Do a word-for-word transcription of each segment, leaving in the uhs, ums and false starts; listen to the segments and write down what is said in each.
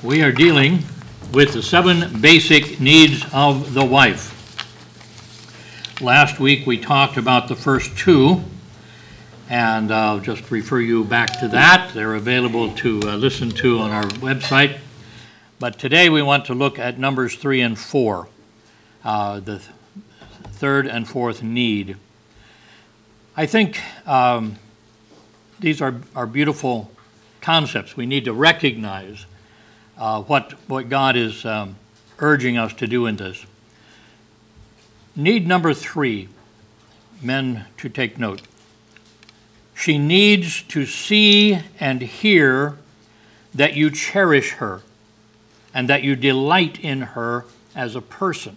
We are dealing with the seven basic needs of the wife. Last week we talked about the first two, and I'll just refer you back to that. They're available to uh, listen to on our website. But today we want to look at numbers three and four, uh, the th- third and fourth need. I think um, these are, are beautiful concepts. We need to recognize uh, what, what God is um, urging us to do in this. Need number three, men to take note. She needs to see and hear that you cherish her and that you delight in her as a person.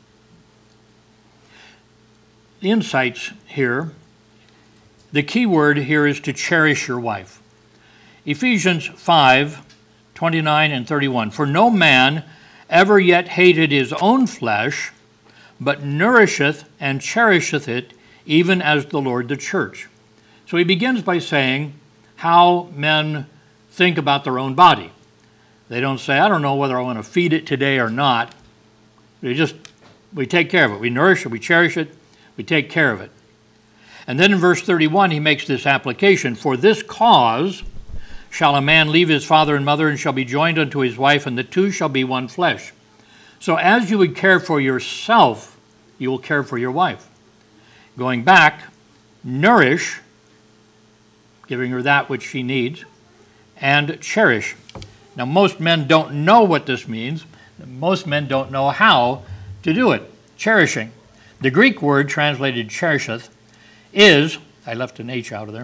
The insights here, the key word here is to cherish your wife. Ephesians five, twenty-nine and thirty-one. For no man ever yet hated his own flesh, but nourisheth and cherisheth it, even as the Lord the church. So he begins by saying how men think about their own body. They don't say, I don't know whether I want to feed it today or not. We just, we take care of it. We nourish it, we cherish it, we take care of it. And then in verse thirty-one, he makes this application. For this cause shall a man leave his father and mother, and shall be joined unto his wife, and the two shall be one flesh. So as you would care for yourself, you will care for your wife. Going back, nourish, giving her that which she needs, and cherish. Now, most men don't know what this means. Most men don't know how to do it. Cherishing. The Greek word translated cherisheth is, I left an H out of there,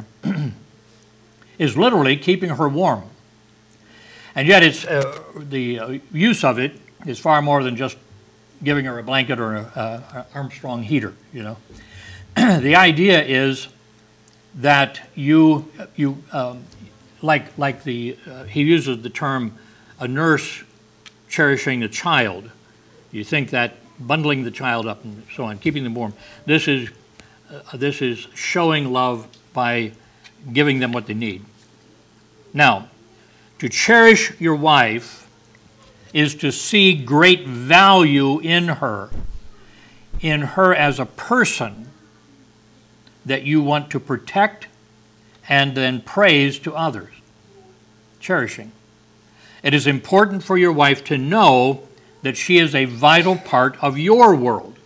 is literally keeping her warm. And yet it's uh, the uh, use of it is far more than just giving her a blanket or an Armstrong heater, you know. The idea is that you, you um, like, like the, uh, he uses the term a nurse cherishing a child. You think that bundling the child up and so on, keeping them warm. This is, uh, this is showing love by giving them what they need. Now, to cherish your wife is to see great value in her, in her as a person that you want to protect and then praise to others. Cherishing. It is important for your wife to know that she is a vital part of your world.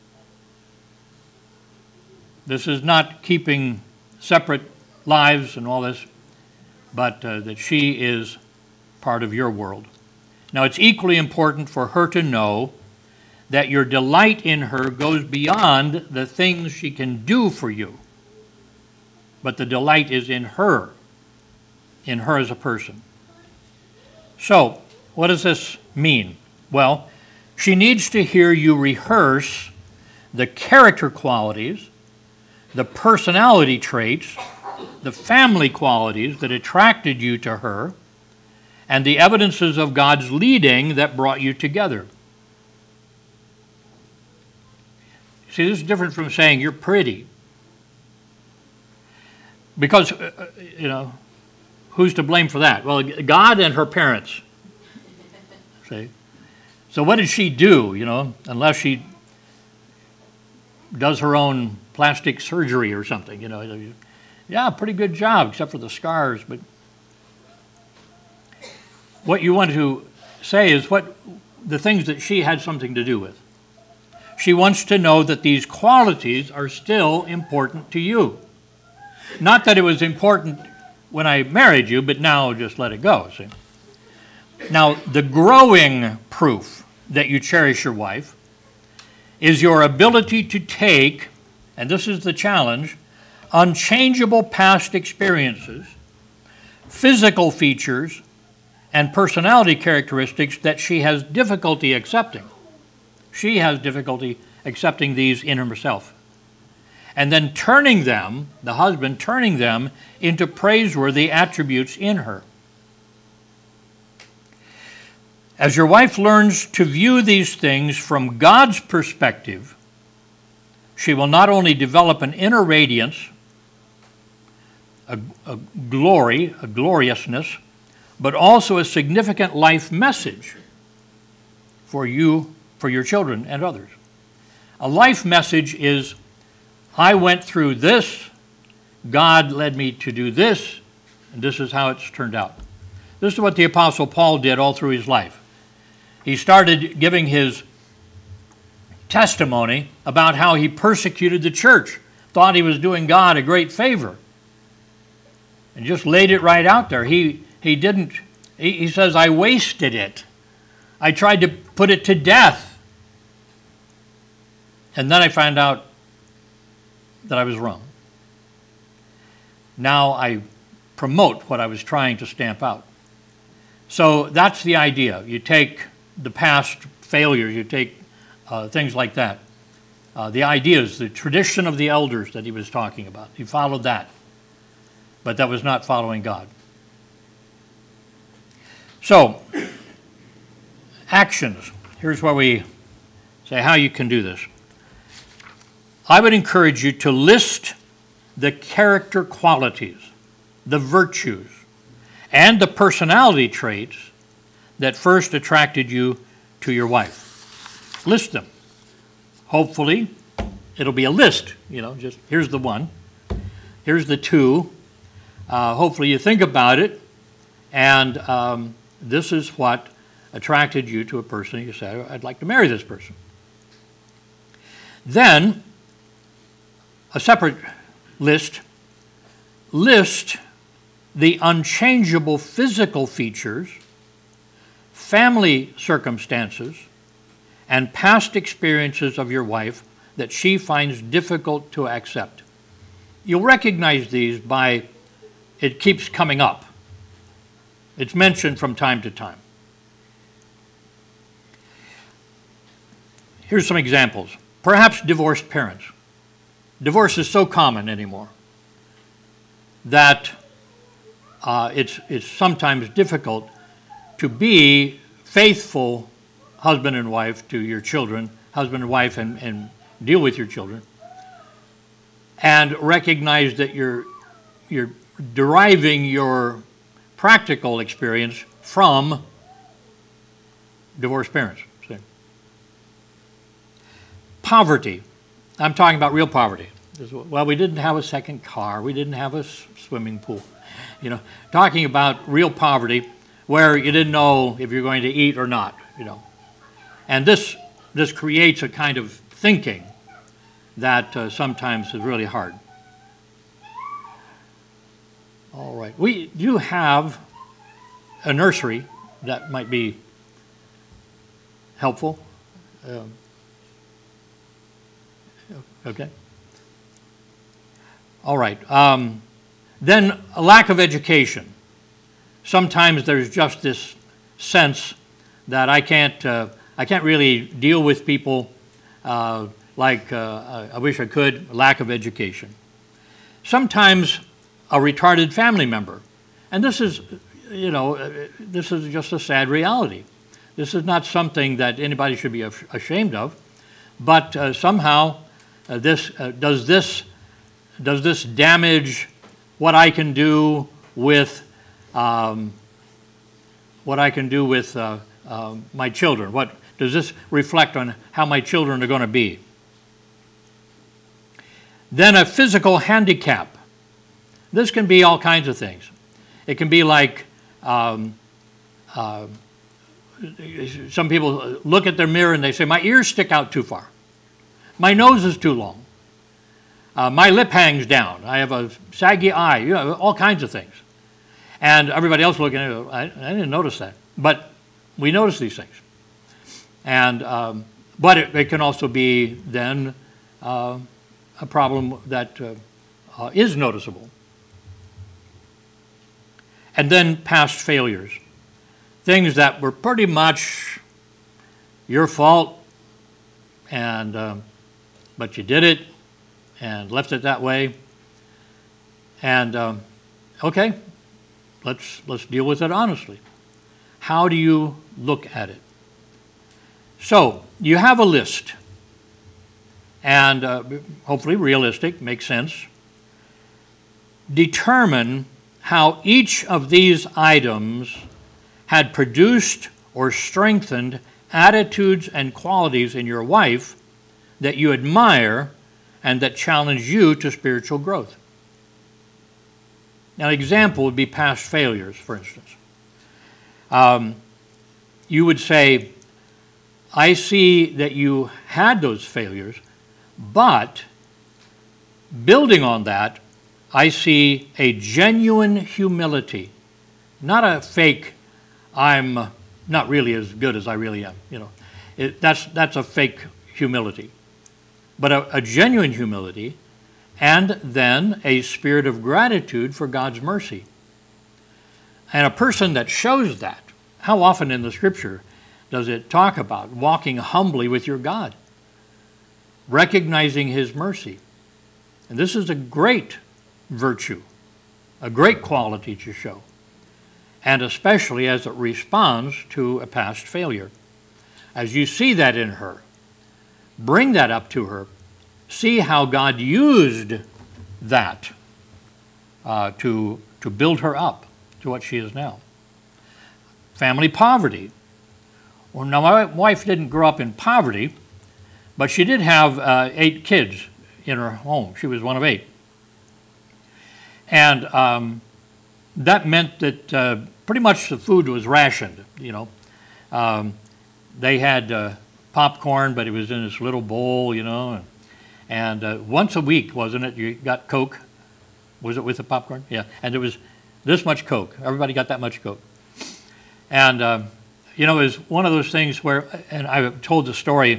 This is not keeping separate lives and all this, but uh, that she is part of your world. Now, it's equally important for her to know that your delight in her goes beyond the things she can do for you, but the delight is in her, in her as a person. So, what does this mean? Well, she needs to hear you rehearse the character qualities, the personality traits, the family qualities that attracted you to her, and the evidences of God's leading that brought you together. See, this is different from saying you're pretty. Because, uh, you know, who's to blame for that? Well, God and her parents. See? So what did she do, you know, unless she does her own plastic surgery or something, you know? Yeah, pretty good job, except for the scars. But what you want to say is what the things that she had something to do with. She wants to know that these qualities are still important to you. Not that it was important when I married you, but now just let it go, see? Now, the growing proof that you cherish your wife is your ability to take, and this is the challenge, unchangeable past experiences, physical features, and personality characteristics that she has difficulty accepting. She has difficulty accepting these in herself. And then turning them, the husband, turning them into praiseworthy attributes in her. As your wife learns to view these things from God's perspective, she will not only develop an inner radiance, a, a glory, a gloriousness, but also a significant life message for you, for your children and others. A life message is, I went through this, God led me to do this, and this is how it's turned out. This is what the Apostle Paul did all through his life. He started giving his testimony about how he persecuted the church, thought he was doing God a great favor, and just laid it right out there. He he didn't, he, he says, I wasted it. I tried to put it to death. And then I found out that I was wrong. Now I promote what I was trying to stamp out. So that's the idea. You take the past failures, you take uh, things like that. Uh, the ideas, the tradition of the elders that he was talking about. He followed that. But that was not following God. So, actions. Here's where we say how you can do this. I would encourage you to list the character qualities, the virtues, and the personality traits that first attracted you to your wife. List them. Hopefully, it'll be a list, you know, just here's the one, here's the two. Uh, hopefully you think about it, and um, this is what attracted you to a person. You say, I'd like to marry this person. Then, a separate list, list the unchangeable physical features, family circumstances, and past experiences of your wife that she finds difficult to accept. You'll recognize these by, it keeps coming up. It's mentioned from time to time. Here's some examples. Perhaps divorced parents. Divorce is so common anymore that uh, it's, it's sometimes difficult to be faithful husband and wife to your children, husband and wife, and, and deal with your children, and recognize that you're, you're deriving your practical experience from divorced parents. See? Poverty. I'm talking about real poverty. Well, we didn't have a second car. We didn't have a swimming pool. You know, talking about real poverty where you didn't know if you're going to eat or not, you know. And this, this creates a kind of thinking that uh, sometimes is really hard. All right. We do have a nursery that might be helpful. Um, okay. All right. Um, then a lack of education. Sometimes there's just this sense that I can't, uh, I can't really deal with people uh, like uh, I wish I could. Lack of education. Sometimes a retarded family member, and this is, you know, this is just a sad reality. This is not something that anybody should be ashamed of, but uh, somehow uh, this uh, does this does this damage what I can do with um, what I can do with uh, uh, my children? What does this reflect on how my children are going to be? Then a physical handicap. This can be all kinds of things. It can be like um, uh, some people look at their mirror and they say, my ears stick out too far. My nose is too long. Uh, my lip hangs down. I have a saggy eye. You know, all kinds of things. And everybody else looking at it, I, I didn't notice that. But we notice these things. And um, but it, it can also be then uh, a problem that uh, uh, is noticeable. And then past failures. Things that were pretty much your fault, and um, but you did it and left it that way. And um, okay, let's let's deal with it honestly. How do you look at it? So you have a list, and uh, hopefully realistic, makes sense. Determine how each of these items had produced or strengthened attitudes and qualities in your wife that you admire and that challenge you to spiritual growth. Now, an example would be past failures, for instance. Um, you would say, I see that you had those failures, but building on that, I see a genuine humility, not a fake, I'm not really as good as I really am. You know, it, that's, that's a fake humility. But a, a genuine humility, and then a spirit of gratitude for God's mercy. And a person that shows that, how often in the Scripture does it talk about walking humbly with your God, recognizing His mercy? And this is a great virtue, a great quality to show, and especially as it responds to a past failure. As you see that in her, bring that up to her. See how God used that uh, to, to build her up to what she is now. Family poverty. Well, now, my wife didn't grow up in poverty, but she did have uh, eight kids in her home. She was one of eight. And um, that meant that uh, pretty much the food was rationed, you know. Um, they had uh, popcorn, but it was in this little bowl, you know. And, and uh, once a week, wasn't it, you got Coke? Was it with the popcorn? Yeah. And it was this much Coke. Everybody got that much Coke. And, uh, you know, it was one of those things where, and I've told the story,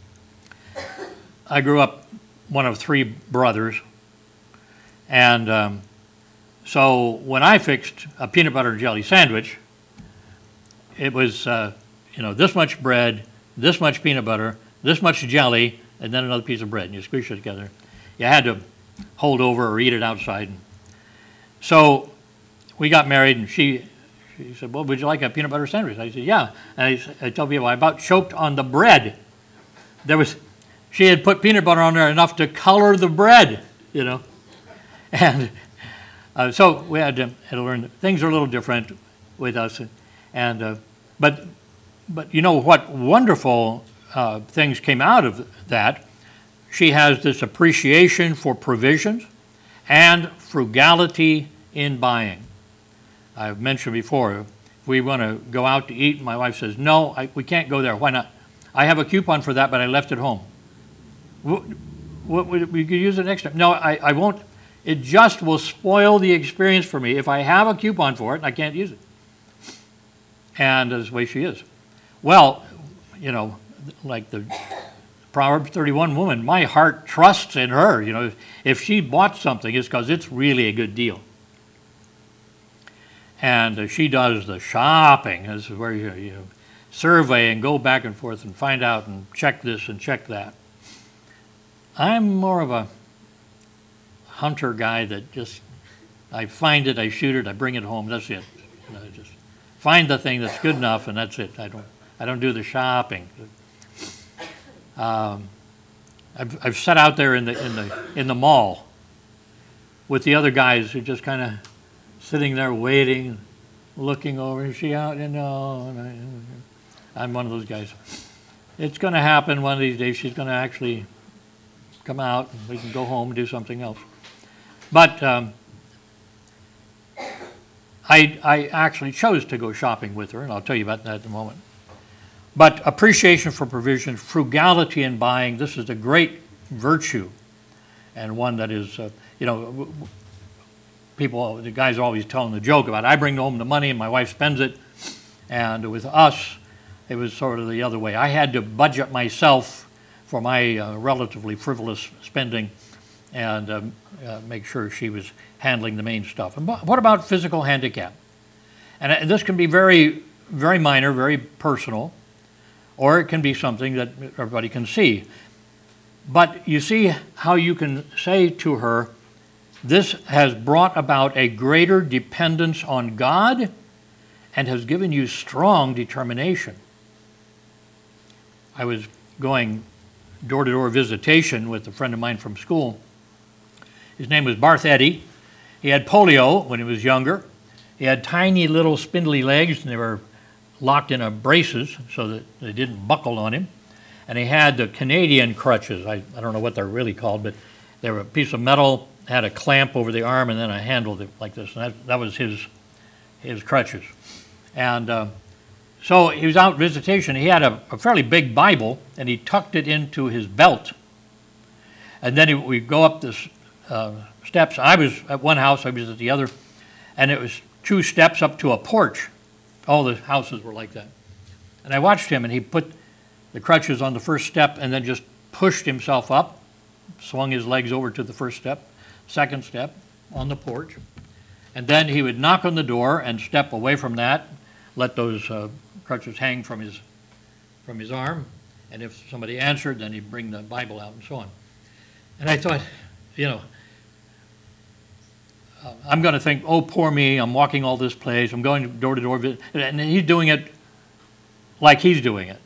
I grew up one of three brothers. And um, so when I fixed a peanut butter and jelly sandwich, it was, uh, you know, this much bread, this much peanut butter, this much jelly, and then another piece of bread, and you squish it together. You had to hold over or eat it outside. So we got married, and she she said, well, would you like a peanut butter sandwich? I said, yeah. And I, I told people I about choked on the bread. There was, she had put peanut butter on there enough to color the bread, you know. And uh, so we had to, had to learn that things are a little different with us. And uh, but but you know what wonderful uh, things came out of that. She has this appreciation for provisions and frugality in buying. I've mentioned before, if we want to go out to eat, my wife says, no, I, we can't go there. Why not? I have a coupon for that, but I left it home. What, what, we could use it next time. No, I, I won't. It just will spoil the experience for me if I have a coupon for it and I can't use it. And that's the way she is. Well, you know, like the Proverbs thirty-one woman, my heart trusts in her. You know, if she bought something, it's because it's really a good deal. And uh, she does the shopping. This is where you, you survey and go back and forth and find out and check this and check that. I'm more of a hunter guy that just, I find it, I shoot it, I bring it home, that's it. You know, I just find the thing that's good enough, and that's it. I don't, I don't do the shopping. Um, I've, I've sat out there in the in the in the mall with the other guys who just kind of sitting there waiting, looking over. Is she out? You know, and I, I'm one of those guys. It's going to happen one of these days. She's going to actually come out, and we can go home and do something else. But um, I, I actually chose to go shopping with her, and I'll tell you about that in a moment. But appreciation for provision, frugality in buying, this is a great virtue, and one that is, uh, you know, people, the guys are always telling the joke about, I bring home the money and my wife spends it, and with us, it was sort of the other way. I had to budget myself for my uh, relatively frivolous spending and um, uh, make sure she was handling the main stuff. And what about physical handicap? And, and this can be very, very minor, very personal, or it can be something that everybody can see. But you see how you can say to her, this has brought about a greater dependence on God and has given you strong determination. I was going door-to-door visitation with a friend of mine from school. His name was Barth Eddy, He had polio when he was younger. He had tiny little spindly legs, and they were locked in a braces so that they didn't buckle on him. And he had the Canadian crutches. I, I don't know what they're really called, but they were a piece of metal, had a clamp over the arm, and then a handle like this. And that, that was his, his crutches. And uh, so he was out visitation. He had a, a fairly big Bible, and he tucked it into his belt. And then he, we'd go up the uh, steps. I was at one house, I was at the other, and it was two steps up to a porch. All the houses were like that. And I watched him, and he put the crutches on the first step and then just pushed himself up, swung his legs over to the first step, second step on the porch. And then he would knock on the door and step away from that, let those uh, crutches hang from his, from his arm. And if somebody answered, then he'd bring the Bible out and so on. And I thought, you know, uh, I'm going to think, oh, poor me, I'm walking all this place, I'm going door to door. And he's doing it like he's doing it.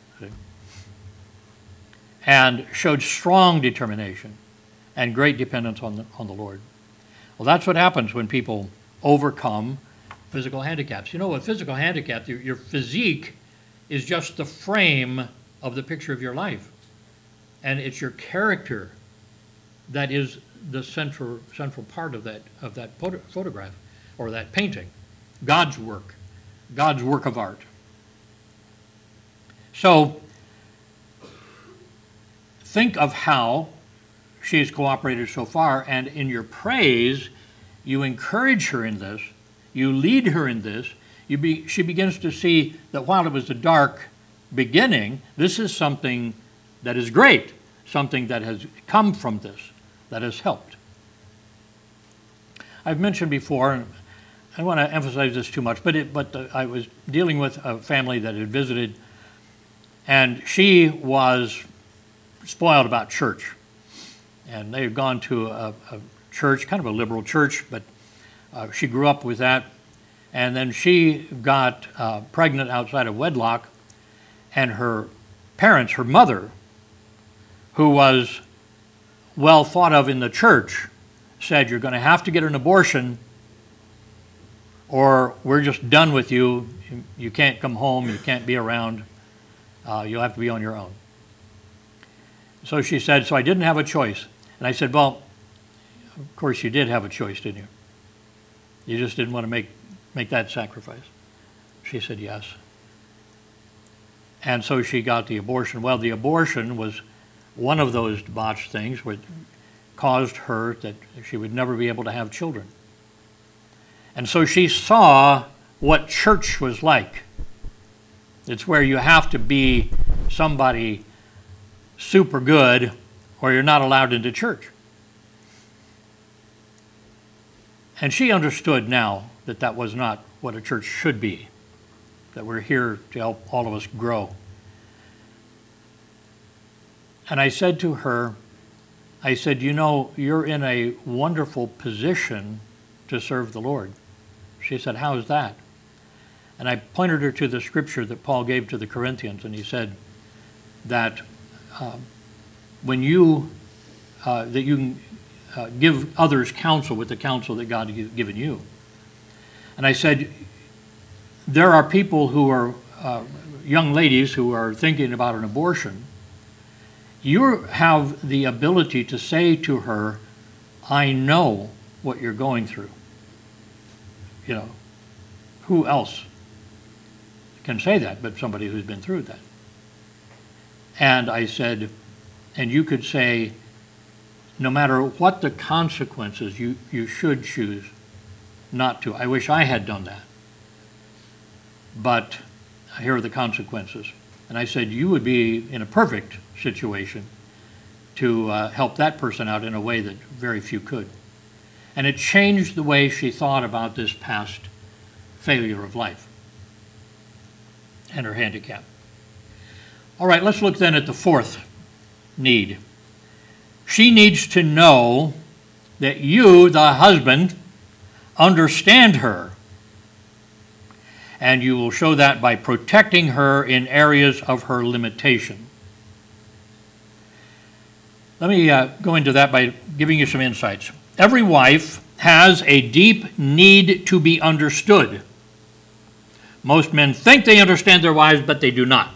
And showed strong determination and great dependence on the, on the Lord. Well, that's what happens when people overcome physical handicaps. You know, a physical handicap, your, your physique is just the frame of the picture of your life. And it's your character that is the central central part of that of that photo, photograph or that painting. God's work, God's work of art. So, think of how she's cooperated so far, and in your praise, you encourage her in this, you lead her in this, you be, she begins to see that while it was a dark beginning, this is something that is great, something that has come from this, that has helped. I've mentioned before, and I don't want to emphasize this too much, but, it, but the, I was dealing with a family that had visited, and she was spoiled about church. And they had gone to a, a church, kind of a liberal church, but uh, she grew up with that. And then she got uh, pregnant outside of wedlock, and her parents, her mother, who was well thought of in the church, said, you're going to have to get an abortion or we're just done with you. You can't come home, you can't be around, uh, you'll have to be on your own. So she said, so I didn't have a choice. And I said, well, of course you did have a choice, didn't you? You just didn't want to make, make that sacrifice. She said, yes. And so she got the abortion. Well, the abortion was one of those botched things which caused her that she would never be able to have children. And so she saw what church was like. It's where you have to be somebody super good or you're not allowed into church. And she understood now that that was not what a church should be, that we're here to help all of us grow. And I said to her, I said, you know, you're in a wonderful position to serve the Lord. She said, how is that? And I pointed her to the scripture that Paul gave to the Corinthians, and he said that uh, when you, uh, that you can uh, give others counsel with the counsel that God has given you. And I said, there are people who are, uh, young ladies who are thinking about an abortion. You have the ability to say to her, I know what you're going through. You know, who else can say that but somebody who's been through that? And I said, and you could say, no matter what the consequences, you, you should choose not to. I wish I had done that. But here are the consequences. And I said, you would be in a perfect situation to uh, help that person out in a way that very few could. And it changed the way she thought about this past failure of life and her handicap. All right, let's look then at the fourth need. She needs to know that you, the husband, understand her. And you will show that by protecting her in areas of her limitation. Let me uh, go into that by giving you some insights. Every wife has a deep need to be understood. Most men think they understand their wives, but they do not.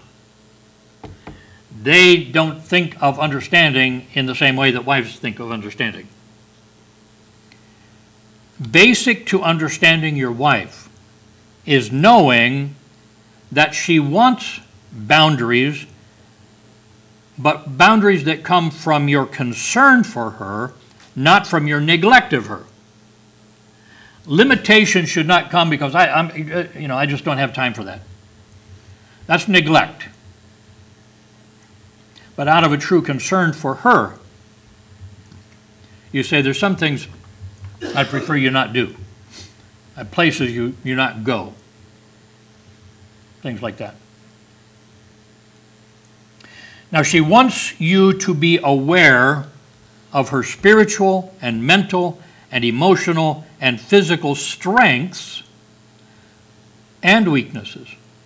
They don't think of understanding in the same way that wives think of understanding. Basic to understanding your wife is knowing that she wants boundaries, but boundaries that come from your concern for her, not from your neglect of her. Limitation should not come because I, I'm, you know, I just don't have time for that. That's neglect. But out of a true concern for her, you say, there's some things I prefer you not do. At places you, you not go. Things like that. Now, she wants you to be aware of her spiritual and mental and emotional and physical strengths and weaknesses.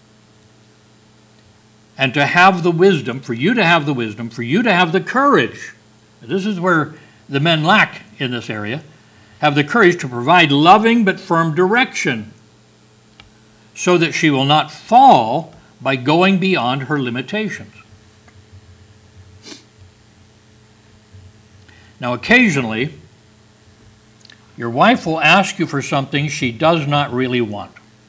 And to have the wisdom, for you to have the wisdom, for you to have the courage. This is where the men lack in this area. Have the courage to provide loving but firm direction so that she will not fall by going beyond her limitations. Now, occasionally, your wife will ask you for something she does not really want.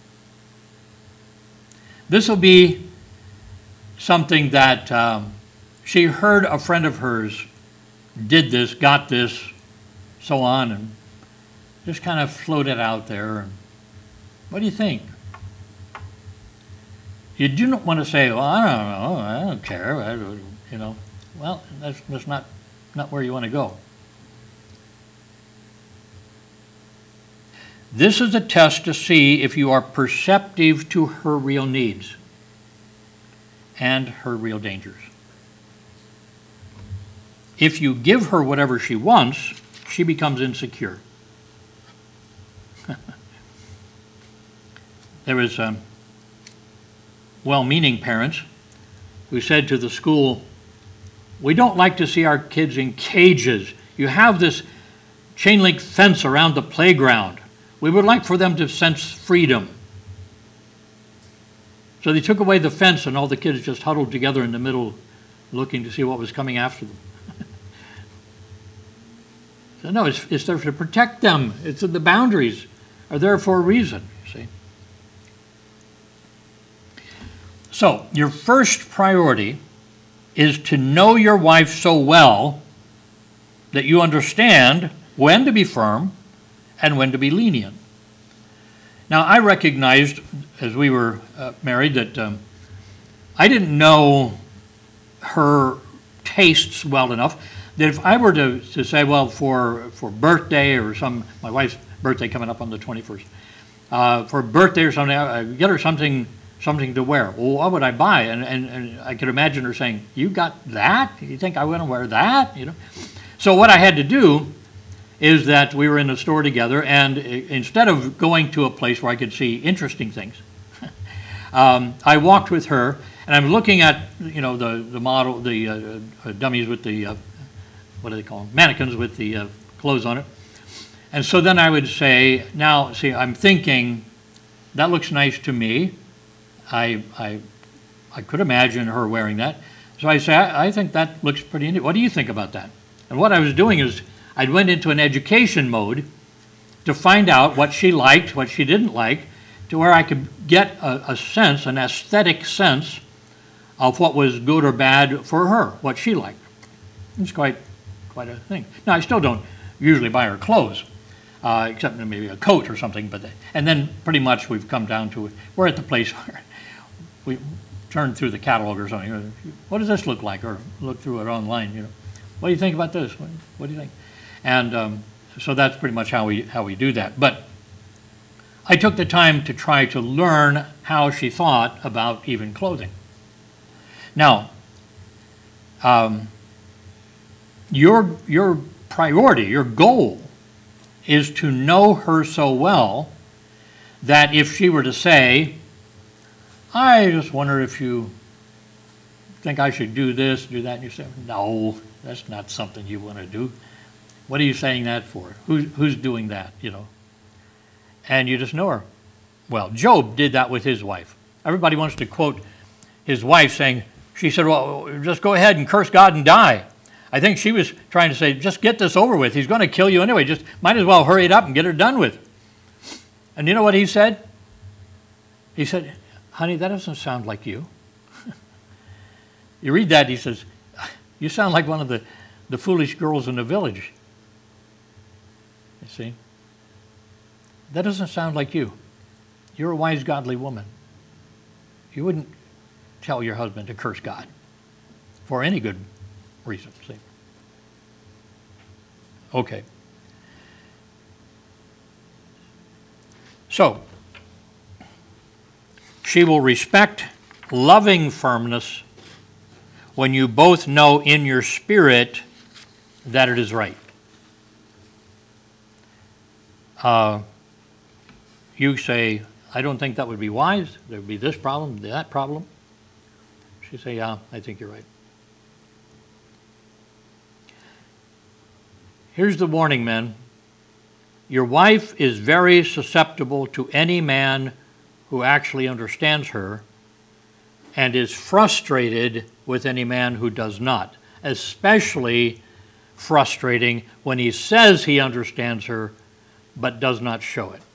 This will be something that um, she heard a friend of hers did this, got this, so on, and just kind of floated out there. What do you think? You do not want to say, well, I don't know, I don't care, I, you know. Well, that's, that's not, not where you want to go. This is a test to see if you are perceptive to her real needs and her real dangers. If you give her whatever she wants, she becomes insecure. There was um, well-meaning parents who said to the school, we don't like to see our kids in cages. You have this chain link fence around the playground. We would like for them to sense freedom. So they took away the fence and all the kids just huddled together in the middle looking to see what was coming after them. So no, it's, it's there to protect them. It's the boundaries are there for a reason, you see. So your first priority is to know your wife so well that you understand when to be firm and when to be lenient. Now, I recognized as we were uh, married that um, I didn't know her tastes well enough that if I were to, to say, well, for, for birthday or some, my wife's birthday coming up on the twenty-first, uh, for birthday or something, I get her something something to wear. Well, what would I buy? And, and, and I could imagine her saying, you got that? You think I want to wear that? You know. So what I had to do is that we were in a store together, and instead of going to a place where I could see interesting things, um, I walked with her, and I'm looking at, you know, the, the model, the uh, uh, dummies with the, uh, what do they call them, mannequins with the uh, clothes on it. And so then I would say, now, see, I'm thinking, that looks nice to me. I, I, I could imagine her wearing that. So I say, I, I think that looks pretty neat. What do you think about that? And what I was doing is I went into an education mode to find out what she liked, what she didn't like, to where I could get a, a sense, an aesthetic sense of what was good or bad for her, what she liked. It's quite, quite a thing. Now, I still don't usually buy her clothes, uh, except maybe a coat or something. But and then pretty much we've come down to it. We're at the place where we turn through the catalog or something. What does this look like? Or look through it online. You know, what do you think about this? What, what do you think? And um, so that's pretty much how we how we do that. But I took the time to try to learn how she thought about even clothing. Now, um, your your priority, your goal, is to know her so well that if she were to say, I just wonder if you think I should do this, do that, and you say, no, that's not something you want to do. What are you saying that for? Who, who's doing that, you know? And you just know her. Well, Job did that with his wife. Everybody wants to quote his wife saying, she said, well, just go ahead and curse God and die. I think she was trying to say, just get this over with. He's going to kill you anyway. Just might as well hurry it up and get it done with. And you know what he said? He said, honey, that doesn't sound like you. You read that, he says, you sound like one of the, the foolish girls in the village. You see? That doesn't sound like you. You're a wise, godly woman. You wouldn't tell your husband to curse God for any good reason. See? Okay. So, she will respect loving firmness when you both know in your spirit that it is right. Uh, you say, I don't think that would be wise. There would be this problem, that problem. She say, yeah, I think you're right. Here's the warning, men. Your wife is very susceptible to any man who actually understands her, and is frustrated with any man who does not, especially frustrating when he says he understands her but does not show it.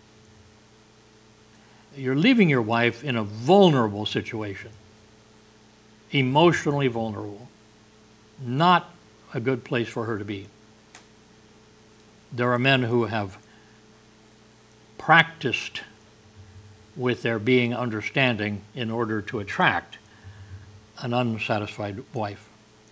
You're leaving your wife in a vulnerable situation, emotionally vulnerable, not a good place for her to be. There are men who have practiced with their being understanding in order to attract an unsatisfied wife.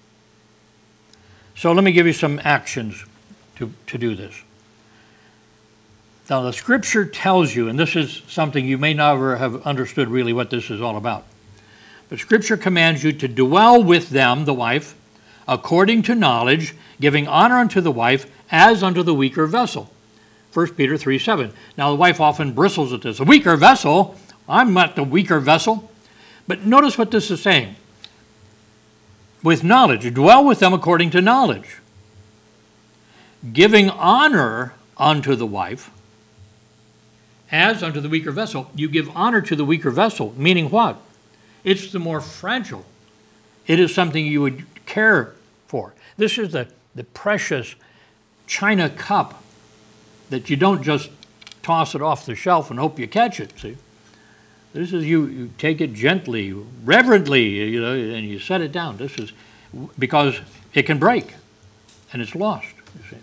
So let me give you some actions to, to do this. Now the scripture tells you, and this is something you may never have understood really what this is all about, but scripture commands you to dwell with them, the wife, according to knowledge, giving honor unto the wife as unto the weaker vessel. First Peter three seven. Now the wife often bristles at this. A weaker vessel? I'm not the weaker vessel. But notice what this is saying. With knowledge, dwell with them according to knowledge. Giving honor unto the wife as unto the weaker vessel. You give honor to the weaker vessel, meaning what? It's the more fragile. It is something you would care for. This is the, the precious china cup that you don't just toss it off the shelf and hope you catch it, see? This is, you, you take it gently, reverently, you know, and you set it down. This is, because it can break, and it's lost, you see.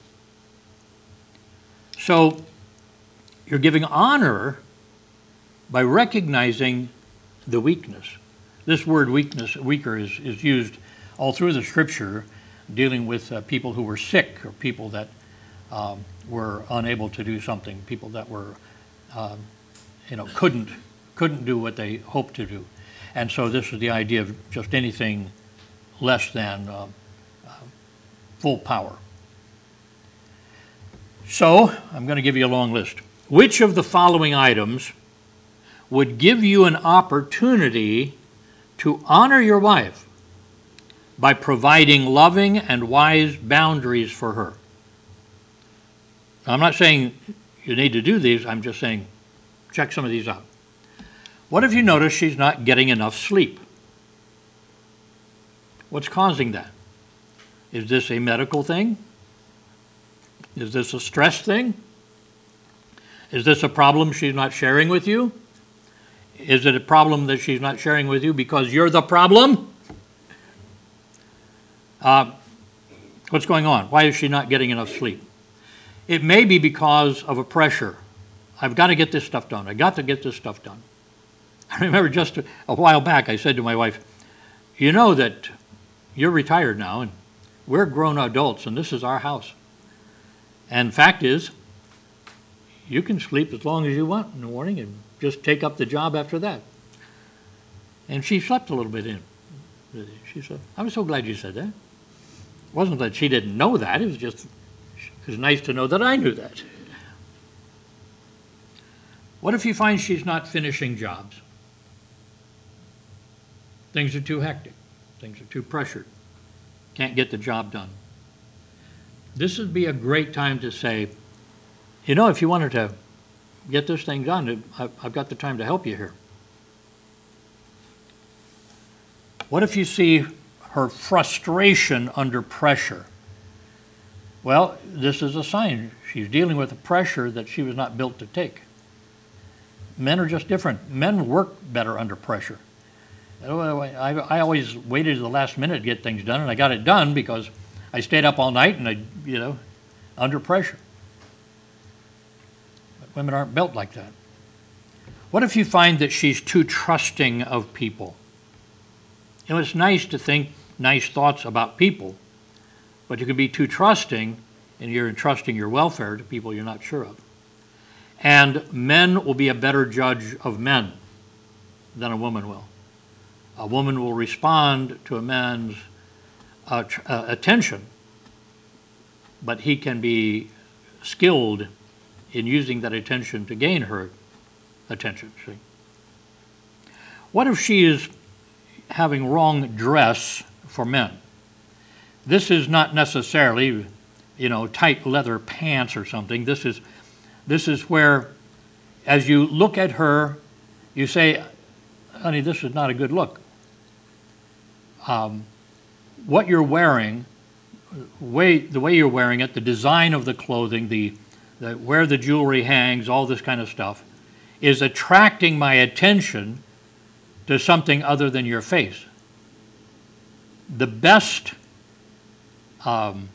So, you're giving honor by recognizing the weakness. This word weakness, weaker, is, is used all through the scripture, dealing with uh, people who were sick or people that um, were unable to do something, people that were, um, you know, couldn't couldn't do what they hoped to do. And so this is the idea of just anything less than uh, uh, full power. So I'm going to give you a long list. Which of the following items would give you an opportunity to honor your wife by providing loving and wise boundaries for her? Now, I'm not saying you need to do these. I'm just saying check some of these out. What if you notice she's not getting enough sleep? What's causing that? Is this a medical thing? Is this a stress thing? Is this a problem she's not sharing with you? Is it a problem that she's not sharing with you because you're the problem? Uh, what's going on? Why is she not getting enough sleep? It may be because of a pressure. I've got to get this stuff done. I've got to get this stuff done. I remember just a, a while back I said to my wife, you know that you're retired now and we're grown adults and this is our house. And fact is, you can sleep as long as you want in the morning and just take up the job after that. And she slept a little bit in. She said, I'm so glad you said that. It wasn't that she didn't know that, it was just, it was nice to know that I knew that. What if you find she's not finishing jobs? Things are too hectic. Things are too pressured. Can't get the job done. this would be a great time to say, you know, if you wanted to get this thing done, I've got the time to help you here. What if you see her frustration under pressure? Well, this is a sign. She's dealing with a pressure that she was not built to take. Men are just different. Men work better under pressure. I, I always waited to the last minute to get things done, and I got it done because I stayed up all night and I, you know, under pressure. But women aren't built like that. What if you find that she's too trusting of people? You know, it's nice to think nice thoughts about people, but you can be too trusting, and you're entrusting your welfare to people you're not sure of. And men will be a better judge of men than a woman will. A woman will respond to a man's uh, tr- uh, attention, but he can be skilled in using that attention to gain her attention. See? What if she is having wrong dress for men? This is not necessarily, you know, tight leather pants or something. This is this is where, as you look at her, you say, honey, this is not a good look. Um, what you're wearing, way, the way you're wearing it, the design of the clothing, the, the where the jewelry hangs, all this kind of stuff, is attracting my attention to something other than your face. The best um,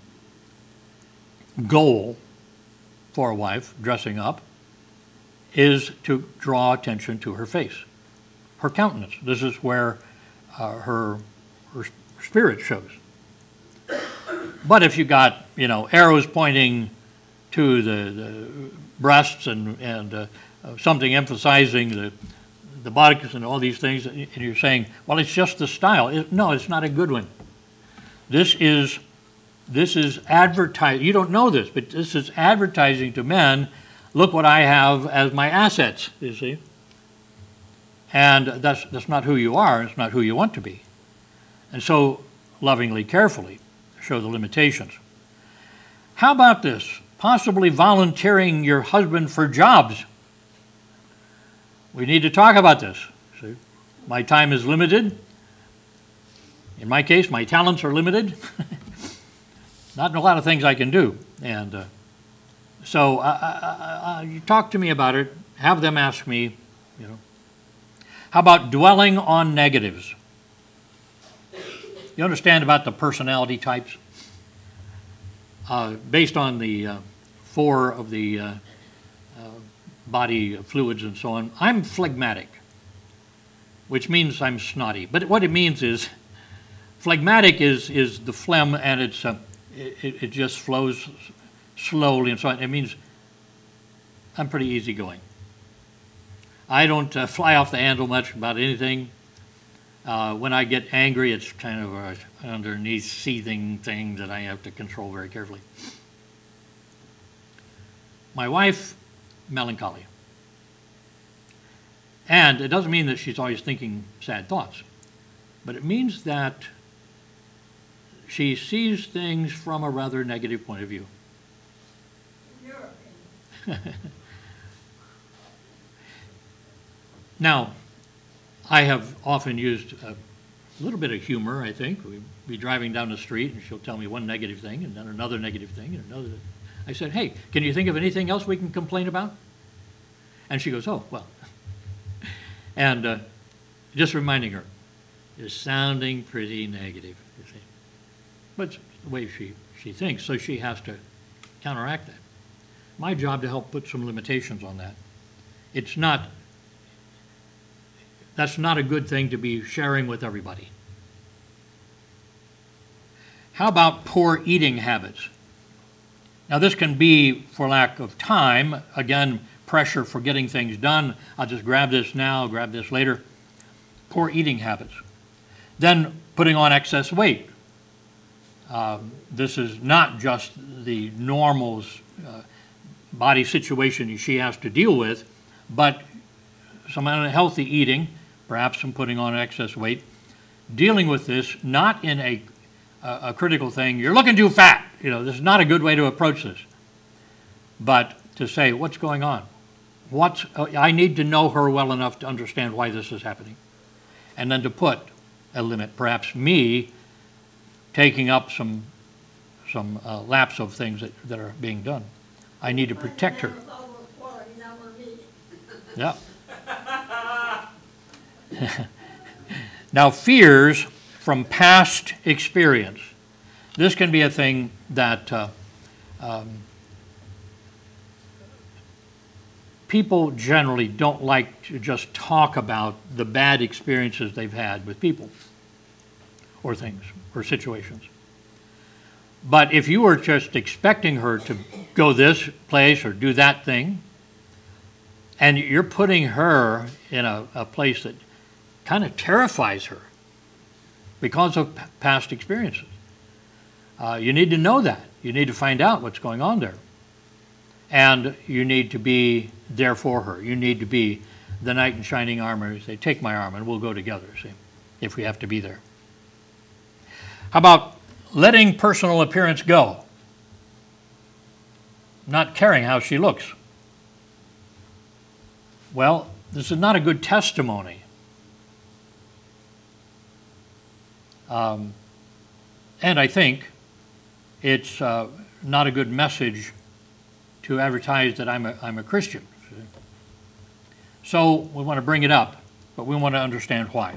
goal for a wife dressing up is to draw attention to her face, her countenance. This is where uh, her, her spirit shows. But if you got, you know, arrows pointing to the, the breasts and, and uh, something emphasizing the the buttocks and all these things, and you're saying, well, it's just the style. It, no, it's not a good one. This is this is advertising. You don't know this, but this is advertising to men, look what I have as my assets, you see. And that's that's not who you are. It's not who you want to be. And so, lovingly, carefully, show the limitations. How about this? Possibly volunteering your husband for jobs. We need to talk about this. See, my time is limited. In my case, my talents are limited. Not a lot of things I can do. And uh, so uh, uh, uh, you talk to me about it. Have them ask me, you know. How about dwelling on negatives? You understand about the personality types? Uh, based on the uh, four of the uh, body fluids and so on, I'm phlegmatic, which means I'm snotty. But what it means is, phlegmatic is is the phlegm, and it's uh, it, it just flows slowly and so on. It means I'm pretty easygoing. I don't uh, fly off the handle much about anything. Uh, when I get angry, it's kind of a underneath seething thing that I have to control very carefully. My wife, melancholy. And it doesn't mean that she's always thinking sad thoughts, but it means that she sees things from a rather negative point of view. In your opinion. Now, I have often used a little bit of humor, I think. We'd be driving down the street and she'll tell me one negative thing and then another negative thing and another. I said, hey, can you think of anything else we can complain about? And she goes, oh, well. And uh, just reminding her, it's sounding pretty negative, you see. But it's the way she, she thinks, so she has to counteract that. My job to help put some limitations on that. It's not, that's not a good thing to be sharing with everybody. How about poor eating habits? Now, this can be for lack of time. Again, pressure for getting things done. I'll just grab this now, grab this later. Poor eating habits. Then putting on excess weight. Um, this is not just the normal uh, body situation she has to deal with, but some unhealthy eating, perhaps some putting on excess weight. Dealing with this not in a, a, a critical thing, you're looking too fat. you know, this is not a good way to approach this. But to say, what's going on? What's, uh, I need to know her well enough to understand why this is happening. And then to put a limit, perhaps me taking up some some uh, laps of things that, that are being done. I need to protect her. Yeah. Now, fears from past experience. This can be a thing that uh, um, people generally don't like to just talk about the bad experiences they've had with people or things or situations. But if you were just expecting her to go this place or do that thing, and you're putting her in a, a place that kind of terrifies her because of p- past experiences, uh, you need to know that. You need to find out what's going on there. And you need to be there for her. You need to be the knight in shining armor. You say, take my arm and we'll go together, see, if we have to be there. How about letting personal appearance go? Not caring how she looks. Well, this is not a good testimony. Um, and I think it's uh, not a good message to advertise that I'm a, I'm a Christian. So we want to bring it up, but we want to understand why.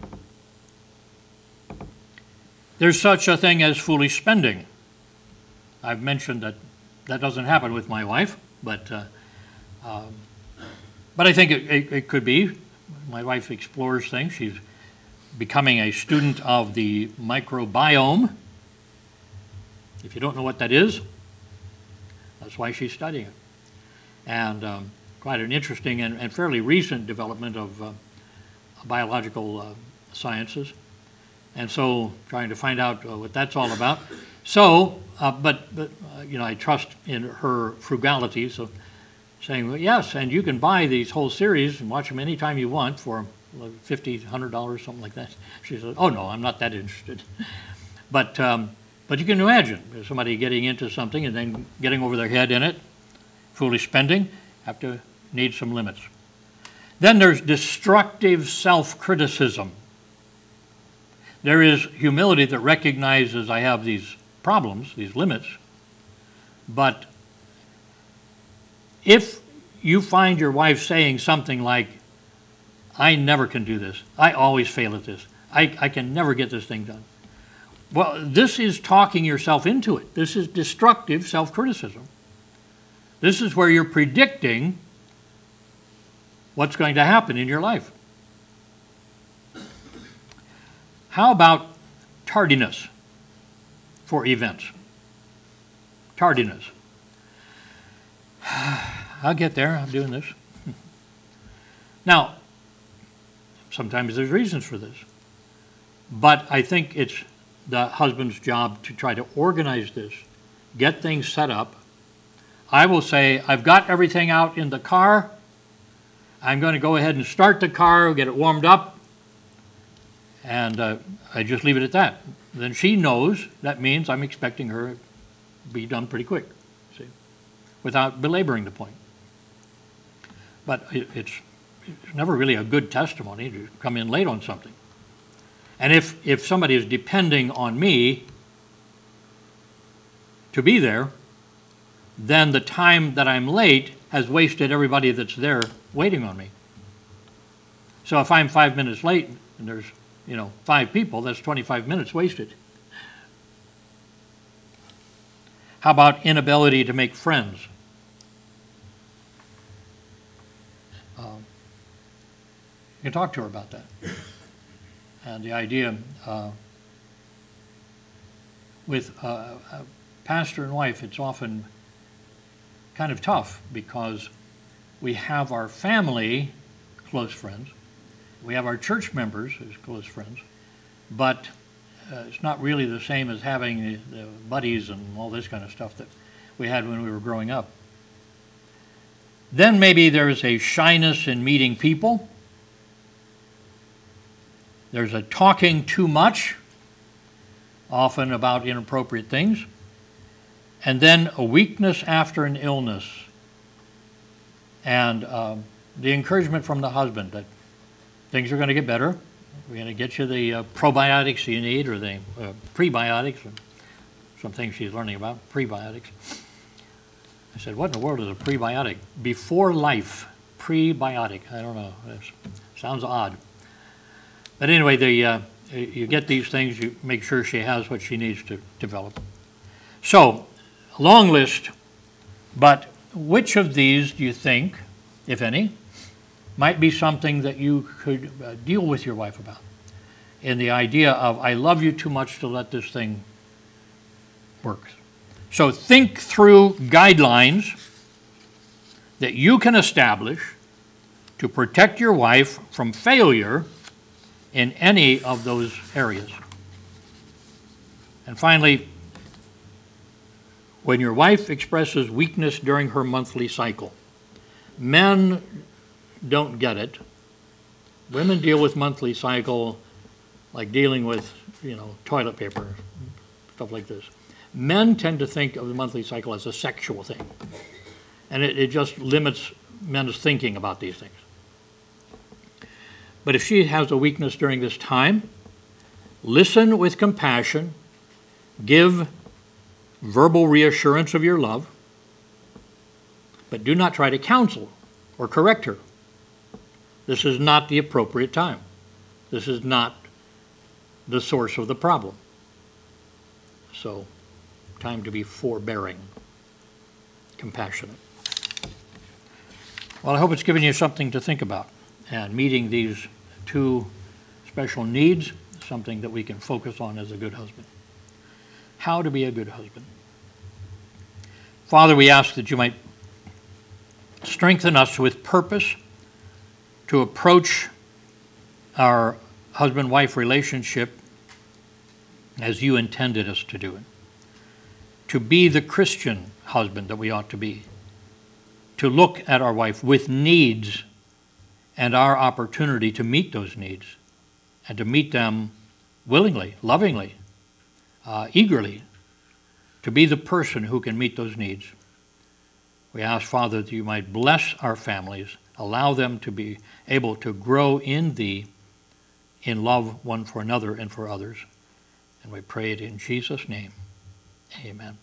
There's such a thing as foolish spending. I've mentioned that that doesn't happen with my wife, but uh, um, but I think it, it, it could be. My wife explores things. She's becoming a student of the microbiome. If you don't know what that is, that's why she's studying it. And um, quite an interesting and, and fairly recent development of uh, biological uh, sciences. And so trying to find out uh, what that's all about. So, uh, but, but uh, you know, I trust in her frugality, so saying, well, yes, and you can buy these whole series and watch them anytime you want for fifty dollars, one hundred dollars, something like that. She said, oh, no, I'm not that interested. But, um, but you can imagine somebody getting into something and then getting over their head in it, foolish spending, have to need some limits. Then there's destructive self-criticism. There is humility that recognizes I have these problems, these limits, but if you find your wife saying something like, I never can do this, I always fail at this, I, I can never get this thing done. Well, this is talking yourself into it. This is destructive self-criticism. This is where you're predicting what's going to happen in your life. How about tardiness for events? Tardiness. I'll get there. I'm doing this. Now, sometimes there's reasons for this. But I think it's the husband's job to try to organize this, get things set up. I will say, I've got everything out in the car. I'm going to go ahead and start the car, get it warmed up, and uh, I just leave it at that. Then she knows that means I'm expecting her to be done pretty quick, see, without belaboring the point. But it, it's, it's never really a good testimony to come in late on something. And if, if somebody is depending on me to be there, then the time that I'm late has wasted everybody that's there waiting on me. So if I'm five minutes late and there's, you know, five people, that's twenty-five minutes wasted. How about inability to make friends? Um, you can talk to her about that. And the idea uh, with uh, a pastor and wife, it's often kind of tough because we have our family close friends, we have our church members as close friends, but uh, it's not really the same as having the, the buddies and all this kind of stuff that we had when we were growing up. Then maybe there's a shyness in meeting people. There's a talking too much, often about inappropriate things. and then a weakness after an illness. And um, the encouragement from the husband that things are going to get better. We're going to get you the uh, probiotics you need, or the uh, prebiotics, or some things she's learning about, prebiotics. I said, what in the world is a prebiotic? Before life, prebiotic. I don't know. It sounds odd. But anyway, the, uh, you get these things, you make sure she has what she needs to develop. So, long list, but which of these do you think, if any, might be something that you could uh, deal with your wife about? In the idea of, I love you too much to let this thing work. So think through guidelines that you can establish to protect your wife from failure in any of those areas. And finally, when your wife expresses weakness during her monthly cycle, men don't get it. Women deal with monthly cycle like dealing with, you know, toilet paper, stuff like this. Men tend to think of the monthly cycle as a sexual thing, and it, it just limits men's thinking about these things. But if she has a weakness during this time, listen with compassion, give verbal reassurance of your love, but do not try to counsel or correct her. This is not the appropriate time. This is not the source of the problem. So, time to be forbearing, compassionate. Well, I hope it's given you something to think about, and meeting these two special needs, something that we can focus on as a good husband. How to be a good husband. Father, we ask that you might strengthen us with purpose to approach our husband-wife relationship as you intended us to do it. To be the Christian husband that we ought to be. To look at our wife with needs and our opportunity to meet those needs, and to meet them willingly, lovingly, uh, eagerly, to be the person who can meet those needs. We ask, Father, that you might bless our families, allow them to be able to grow in thee, in love one for another and for others. And we pray it in Jesus' name. Amen.